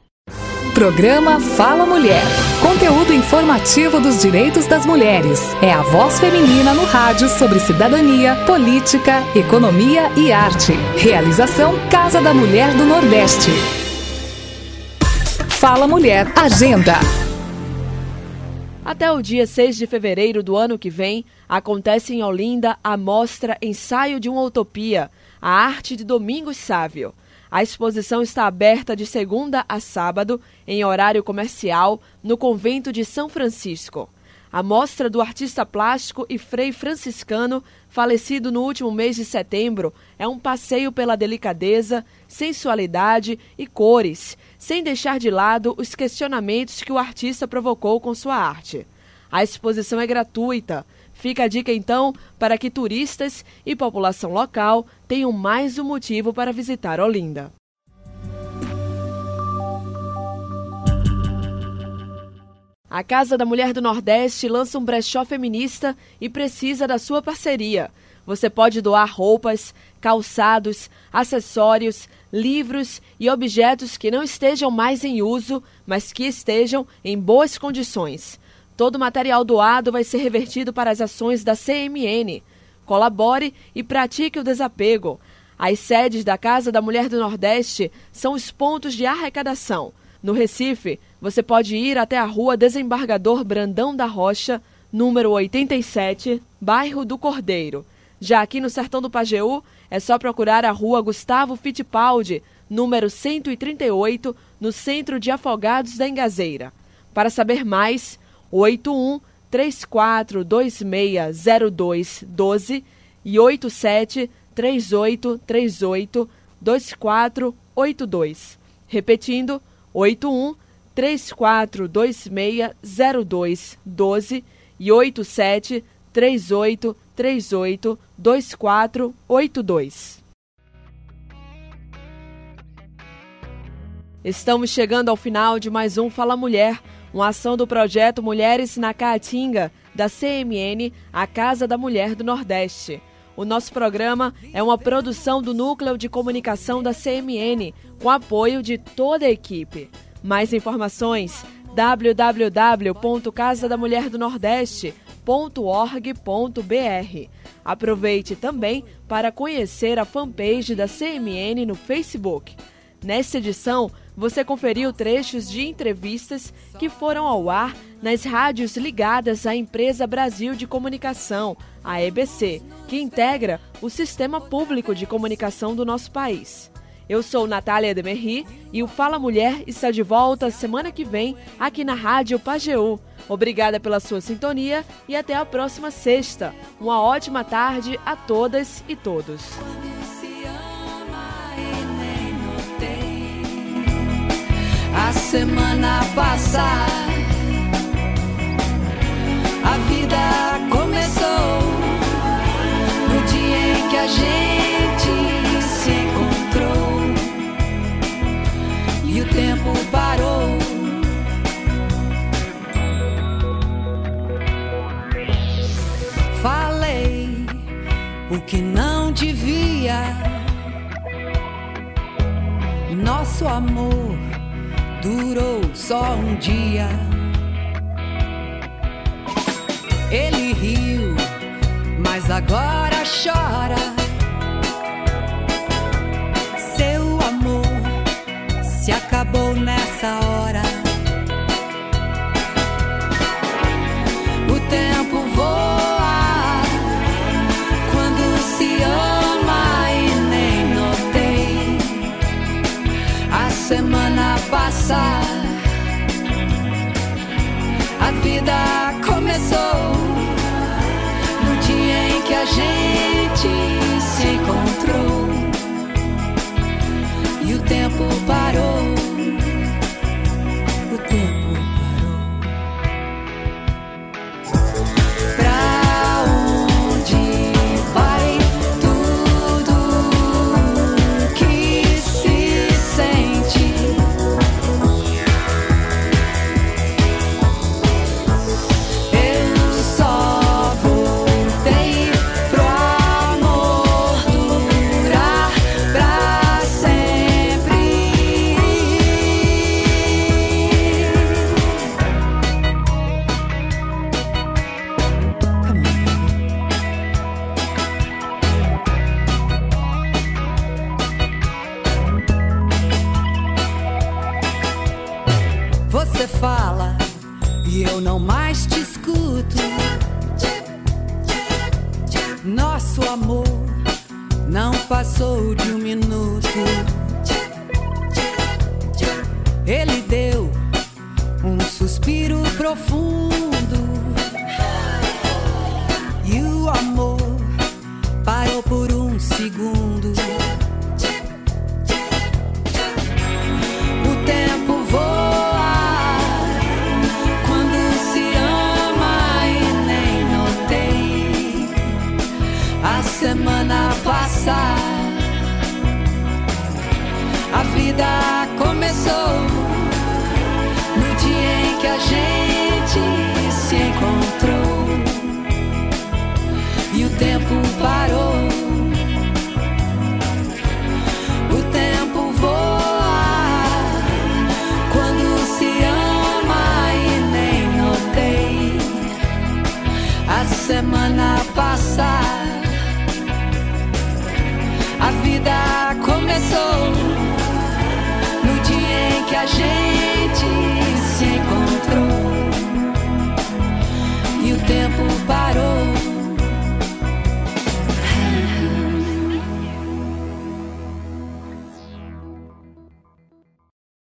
Programa Fala Mulher. Conteúdo informativo dos direitos das mulheres. É a voz feminina no rádio sobre cidadania, política, economia e arte. Realização Casa da Mulher do Nordeste. Fala Mulher. Agenda. Até o dia seis de fevereiro do ano que vem, acontece em Olinda a mostra Ensaio de uma Utopia, a arte de Domingos Sávio. A exposição está aberta de segunda a sábado, em horário comercial, no convento de São Francisco. A mostra do artista plástico e frei franciscano, falecido no último mês de setembro, é um passeio pela delicadeza, sensualidade e cores, sem deixar de lado os questionamentos que o artista provocou com sua arte. A exposição é gratuita. Fica a dica, então, para que turistas e população local tenham mais um motivo para visitar Olinda. A Casa da Mulher do Nordeste lança um brechó feminista e precisa da sua parceria. Você pode doar roupas, calçados, acessórios, livros e objetos que não estejam mais em uso, mas que estejam em boas condições. Todo o material doado vai ser revertido para as ações da C M N. Colabore e pratique o desapego. As sedes da Casa da Mulher do Nordeste são os pontos de arrecadação. No Recife, você pode ir até a Rua Desembargador Brandão da Rocha, número oitenta e sete, bairro do Cordeiro. Já aqui no Sertão do Pajeú, é só procurar a Rua Gustavo Fittipaldi, número cento e trinta e oito, no Centro de Afogados da Engazeira. Para saber mais, oito um, três quatro dois seis zero dois um dois e oito sete, três oito três oito, dois quatro oito dois. Repetindo, oito um, três quatro dois seis zero dois um dois e oito sete, três oito três oito, dois quatro oito dois. Estamos chegando ao final de mais um Fala Mulher, uma ação do projeto Mulheres na Caatinga, da C M N, a Casa da Mulher do Nordeste. O nosso programa é uma produção do Núcleo de Comunicação da C M N, com apoio de toda a equipe. Mais informações, w w w ponto casa da mulher do nordeste ponto org ponto b r. Aproveite também para conhecer a fanpage da C M N no Facebook. Nesta edição, você conferiu trechos de entrevistas que foram ao ar nas rádios ligadas à Empresa Brasil de Comunicação, a E B C, que integra o Sistema Público de Comunicação do nosso país. Eu sou Natália Demerri e o Fala Mulher está de volta semana que vem aqui na Rádio Pajeú. Obrigada pela sua sintonia e até a próxima sexta. Uma ótima tarde a todas e todos. A semana passar, a vida começou no dia em que a gente se encontrou e o tempo parou. Falei o que não devia. Nosso amor durou só um dia. Ele riu, mas agora chora. Seu amor se acabou nessa hora. O tempo voa quando se ama e nem notei a semana passar. A vida começou no dia em que a gente se encontrou e o tempo parou. O tempo parou. Pra onde vai tudo que se sente? Eu só voltei pro amor durar pra sempre. Você fala e eu não mais te escuto. Nosso amor não passou de um minuto. Ele deu um suspiro profundo e o amor parou por um segundo.